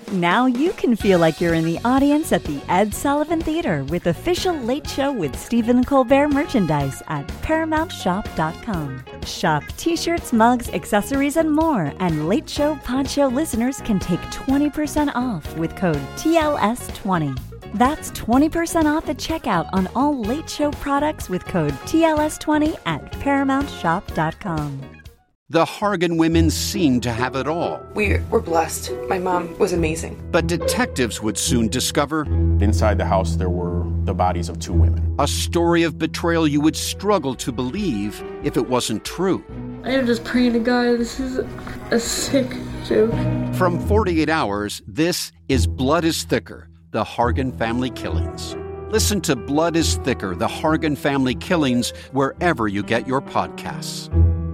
Now you can feel like you're in the audience at the Ed Sullivan Theater with official Late Show with Stephen Colbert merchandise at ParamountShop.com. Shop t-shirts, mugs, accessories, and more. And Late Show Pod Show listeners can take 20% off with code TLS20. That's 20% off at checkout on all Late Show products with code TLS20 at ParamountShop.com. The Hargan women seemed to have it all. We're blessed. My mom was amazing. But detectives would soon discover inside the house there were the bodies of 2 women. A story of betrayal you would struggle to believe if it wasn't true. I am just praying to God, this is a sick joke. From 48 Hours, this is Blood is Thicker, the Hargan Family Killings. Listen to Blood is Thicker, the Hargan Family Killings, wherever you get your podcasts.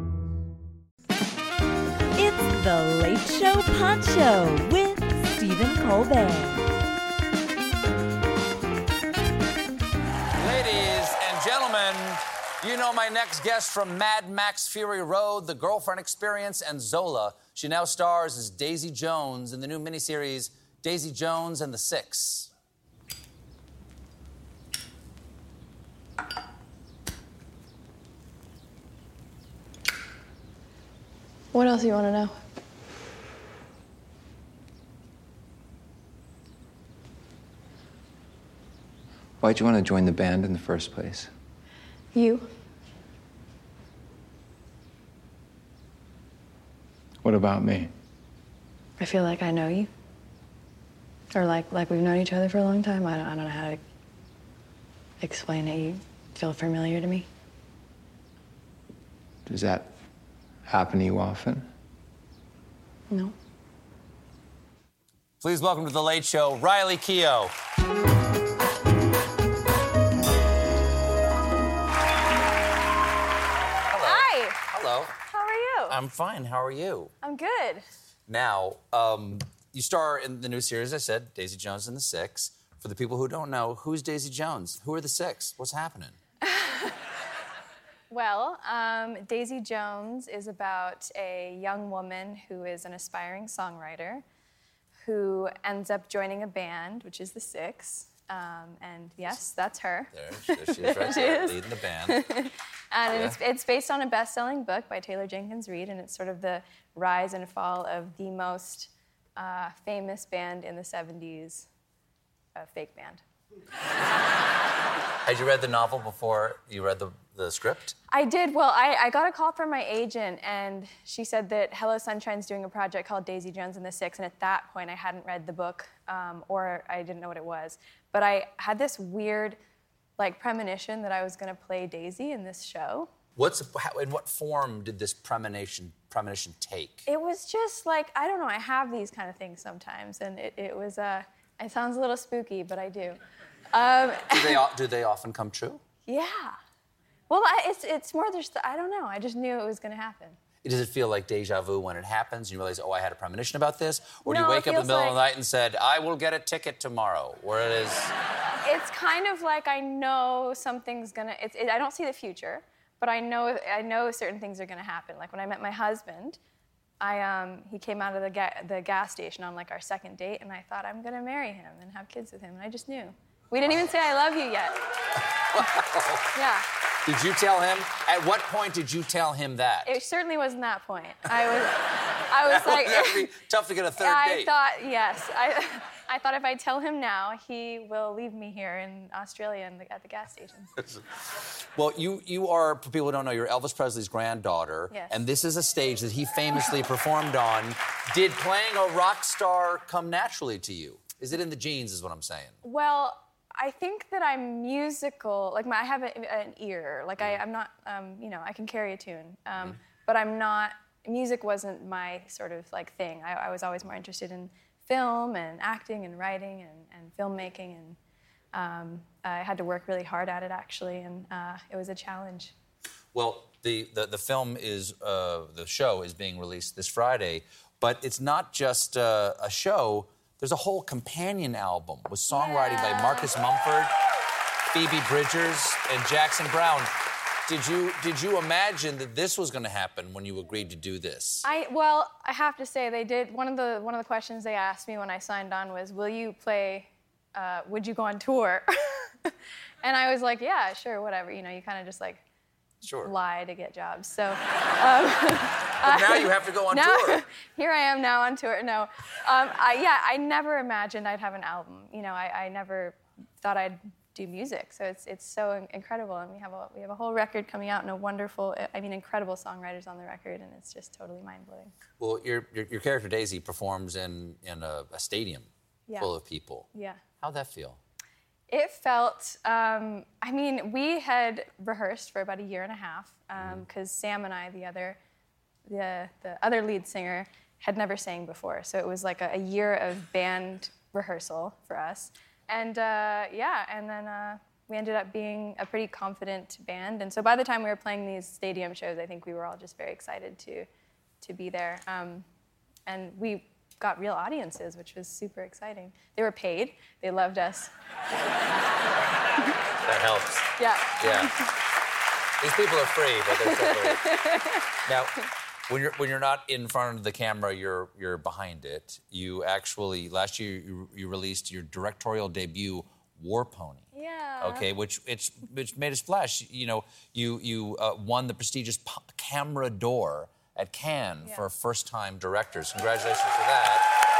The Late Show Pod Show with Stephen Colbert. Ladies and gentlemen, you know my next guest from Mad Max Fury Road, The Girlfriend Experience, and Zola. She now stars as Daisy Jones in the new miniseries Daisy Jones and the Six. What else do you want to know? Why'd you want to join the band in the first place? You. What about me? I feel like I know you. Or like we've known each other for a long time. I don't know how to explain it. You feel familiar to me. Does that happen to you often? No. Please welcome to The Late Show, Riley Keough. Hello. How are you? I'm fine. How are you? I'm good. Now, you star in the new series, I said, Daisy Jones and the Six. For the people who don't know, who's Daisy Jones? Who are the Six? What's happening? Well, Daisy Jones is about a young woman who is an aspiring songwriter who ends up joining a band, which is the Six. And yes, that's her. There she is right there, leading the band. And it's based on a best-selling book by Taylor Jenkins Reid, and it's sort of the rise and fall of the most famous band in the 70s, a fake band. Had you read the novel before you read the script? I did. Well, I got a call from my agent, and she said that Hello Sunshine's doing a project called Daisy Jones and the Six, and at that point I hadn't read the book, or I didn't know what it was. But I had this weird, premonition that I was going to play Daisy in this show. In what form did this premonition take? It was just I don't know, I have these kind of things sometimes, and it was, it sounds a little spooky, but I do. Do they often come true? Yeah. Well, it's more just, I don't know, I just knew it was going to happen. Does it feel like deja vu when it happens and you realize, I had a premonition about this? Or do you No, wake it up in the middle of feels the night and said, I will get a ticket tomorrow? Or it is... It's kind of like I know something's gonna, I don't see the future, but I know certain things are gonna happen. Like when I met my husband, he came out of the gas station on our second date, and I thought, I'm gonna marry him and have kids with him, and I just knew. We didn't even say I love you yet. Yeah. Did you tell him? At what point did you tell him that? It certainly wasn't that point. I was like... That would be tough to get a third date. I thought, yes. I thought if I tell him now, he will leave me here in Australia at the gas station. Well, you are, for people who don't know, you're Elvis Presley's granddaughter. Yes. And this is a stage that he famously performed on. Did playing a rock star come naturally to you? Is it in the genes, is what I'm saying? Well, I think that I'm musical. I have an ear. I'm not, I can carry a tune. But I'm not, music wasn't my sort of thing. I was always more interested in film and acting and writing and filmmaking, and I had to work really hard at it, actually, and it was a challenge. Well, the film is, the show is being released this Friday, but it's not just a show. There's a whole companion album with songwriting by Marcus Mumford, Phoebe Bridgers, and Jackson Browne. Did you imagine that this was going to happen when you agreed to do this? I have to say they did. One of the questions they asked me when I signed on was, "Will you play? Would you go on tour?" And I was like, "Yeah, sure, whatever." You kind of just like lie to get jobs. So. But now you have to go on tour. Here I am now on tour. No, I never imagined I'd have an album. I never thought I'd do music. So it's so incredible, and we have a whole record coming out, and incredible songwriters on the record, and it's just totally mind blowing. Well, your character Daisy performs in a stadium full of people. Yeah. How'd that feel? It felt. We had rehearsed for about a year and a half because Sam and I, the other lead singer, had never sang before, so it was like a year of band rehearsal for us. And and then we ended up being a pretty confident band. And so by the time we were playing these stadium shows, I think we were all just very excited to be there. And we got real audiences, which was super exciting. They were paid. They loved us. That helps. Yeah. These people are free, but they're still free. Now, when you're not in front of the camera, you're behind it. You actually last year you released your directorial debut, War Pony. Yeah. Okay, which made a splash. You won the prestigious Camera d'Or at Cannes for first-time directors. Congratulations for that.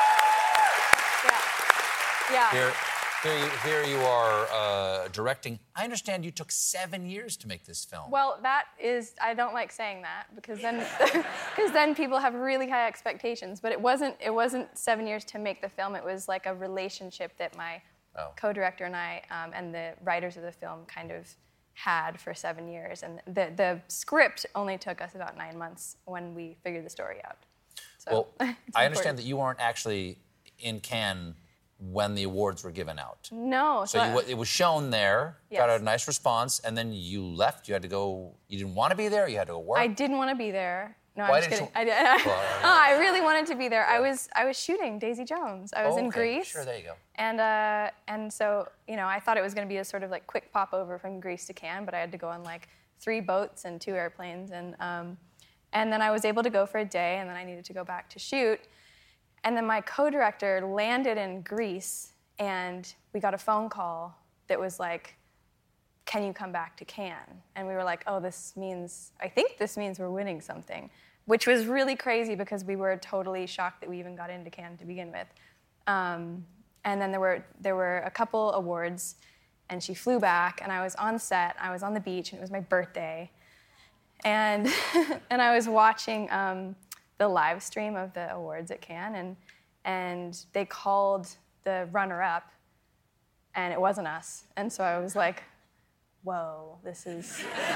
Yeah. Here you are directing. I understand you took 7 years to make this film. Well, I don't like saying that because then people have really high expectations. But it wasn't 7 years to make the film. It was like a relationship that my co-director and I and the writers of the film kind of had for 7 years. And the script only took us about 9 months when we figured the story out. So, I understand that you weren't actually in Cannes when the awards were given out. No. So it was shown there, got a nice response, and then you left. You had to go. You didn't want to be there. You had to go work. I didn't want to be there. No, Why I'm just kidding. I really wanted to be there. Yeah. I was shooting Daisy Jones. I was in Greece. Sure, there you go. And so I thought it was going to be a sort of like quick pop over from Greece to Cannes, but I had to go on like 3 boats and 2 airplanes, and then I was able to go for a day, and then I needed to go back to shoot. And then my co-director landed in Greece, and we got a phone call that was like, "Can you come back to Cannes?" And we were like, I think this means we're winning something, which was really crazy because we were totally shocked that we even got into Cannes to begin with. And then there were a couple awards, and she flew back, and I was on set, I was on the beach, and it was my birthday. And and I was watching the live stream of the awards at Cannes, and they called the runner-up, and it wasn't us. And so I was like, whoa, this is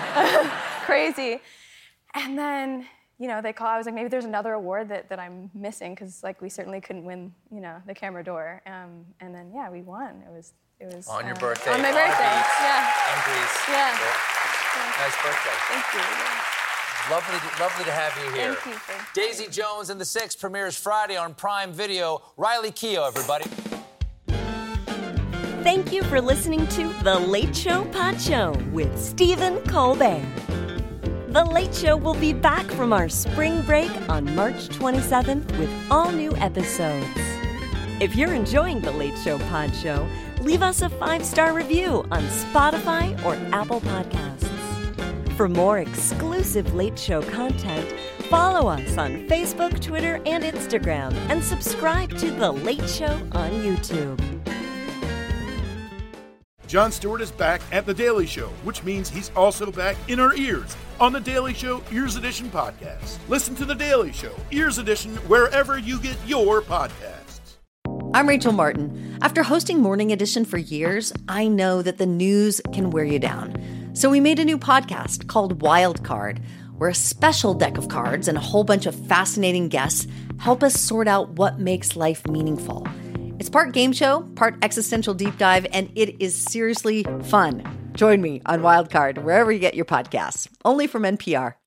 crazy. And then, they call. I was like, maybe there's another award that I'm missing, because we certainly couldn't win, the Camera d'Or. And then we won. It was on your birthday. On my birthday. In Greece. Yeah. Nice birthday. Thank you. Lovely to have you here. Thank you. Daisy Jones and the Six premieres Friday on Prime Video. Riley Keough, everybody. Thank you for listening to The Late Show Pod Show with Stephen Colbert. The Late Show will be back from our spring break on March 27th with all new episodes. If you're enjoying The Late Show Pod Show, leave us a 5-star review on Spotify or Apple Podcasts. For more exclusive Late Show content, follow us on Facebook, Twitter, and Instagram, and subscribe to The Late Show on YouTube. Jon Stewart is back at The Daily Show, which means he's also back in our ears on The Daily Show Ears Edition podcast. Listen to The Daily Show Ears Edition wherever you get your podcasts. I'm Rachel Martin. After hosting Morning Edition for years, I know that the news can wear you down. So we made a new podcast called Wild Card, where a special deck of cards and a whole bunch of fascinating guests help us sort out what makes life meaningful. It's part game show, part existential deep dive, and it is seriously fun. Join me on Wild Card, wherever you get your podcasts, only from NPR.